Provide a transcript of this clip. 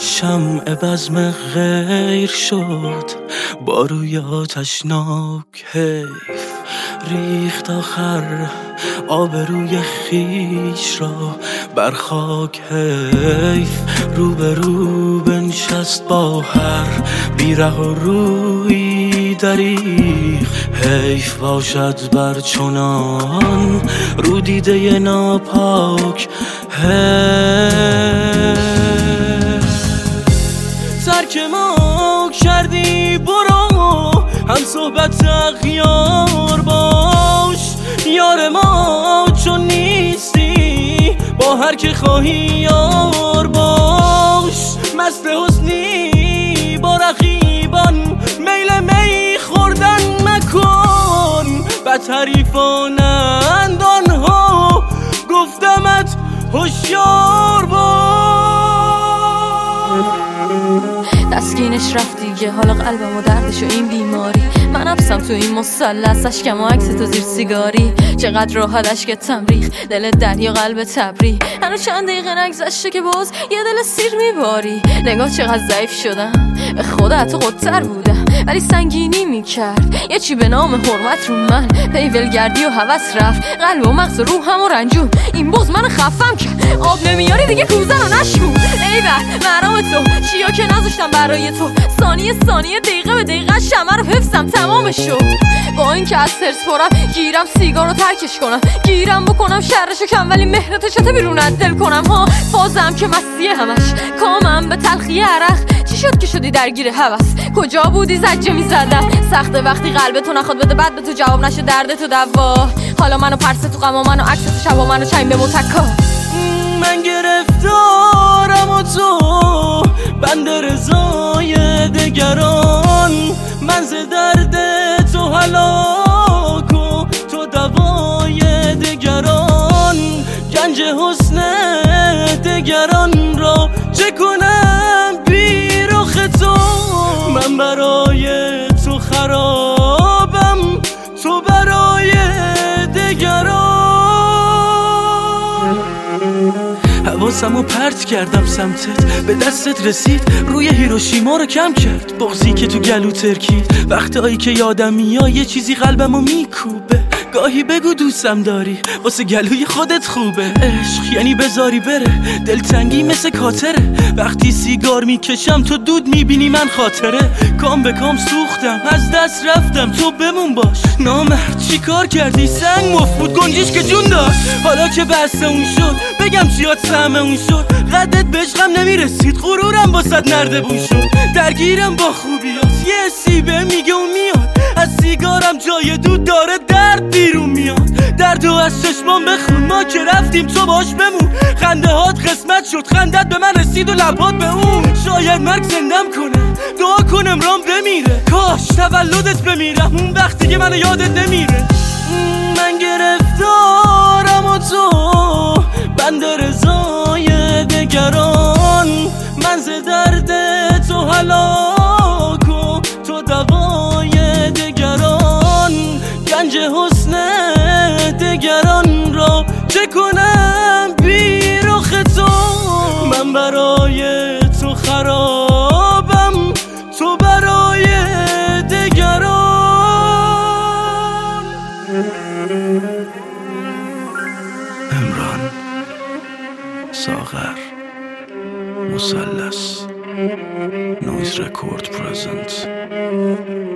شمع بزم غیر شد با روی آتشناک حیف ریخت آخر آبروی خیش را بر خاک حیف روبرو بنشست با هر بیره و روی دریغ حیف باشد بر چنان رو دیده ناپاک ترک ما کردی برو هم صحبت اغیار باش یار ما چون نیستی با هر که خواهی یار باش مست حسنی با رقیبان میل می خوردن مکن بد حریفانند آنها گفتمت هوشیار باش تسکینش رفت دیگه حالا قلبم و دردش و این بیماری من حبسم تو این مثلث اشکم و عکس تو زیر سیگاری چقدر راحت اشک تمریخ دل دریا قلب تبری هنوز چند دقیقه نگذشته که باز یه دل سیر میباری نگاه چقدر ضعیف شدم به خدا تو قدتر بودم ولی سنگینی میکرد یه چی به نام حرمت رو من پی ولگردی و هوس رفت قلب و مغز و روحم و رنجون این بغض منو خفم کرد آب نمیاری دیگه کوزه رو نشکون ای بر مرام تو چیا که نذاشتم برای تو ثانیه دقیقه به دقیقه شمع رو حفظم تمامش شد با این که از حرص پرم گیرم سیگار رو ترکش کنم گیرم بکنم شرشو کم ولی مهرتو چته بیرون از دل کنم ها فازم که مسیه همش کامم به تلخی عرق چی شد که شدی درگیر هوس کجا بودی زجه میزدم سخته وقتی قلب تو نخواد بده بعد به تو جواب نشه درد تو دوا حالا منو پرسه تو غم و منو عکس تو شب و منو چنگ به متکا من گرفتارم و تو بند رضای دگران من ز درد تو هلاک و تو دوای دگران گنج حسن دگران را چه کنم بی رخ تو من برای تو خرابم تو برای دگران حواسمو پرت کردم سمتت به دستت رسید روی هیروشیما رو کم کرد بغضی که تو گلو ترکید وقتایی که یادم میاد یه چیزی قلبمو میکوبه گاهی بگو دوستم داری واسه گلوی خودت خوبه عشق یعنی بذاری بره دلتنگی مثل کاتره وقتی سیگار میکشم تو دود میبینی من خاطره کام به کام سوختم از دست رفتم تو بمون باش نامرد چی کار کردی سنگ مفت بود گنجیش که جون داشت حالا که بسته اون شد بگم چیات سهم اون شد قدت به عشقم نمیرسید غرورم واسد نردبون شد درگیرم با خوبیات یه سیبه میگه اون میاد از سیگارم جای دود داره درد بیرون میاد دردو از چشمان بخون ما که رفتیم تو باش بمون خنده هات قسمت شد خندت به من رسید و لبات به اون شاید مرگ زندم کنه دعا کنم رام بمیره کاش تولدت بمیرم اون وقتی که منو یادت نمیره من گرفتارم و تو بند رضای دگران من ز درد تو هلاک و تو دوای دگران گنج حسن دگران را چه کنم بی رخ تو من برای تو خرابم تو برای دگران عمران ساغر مثلث نویز رکورد پرزنت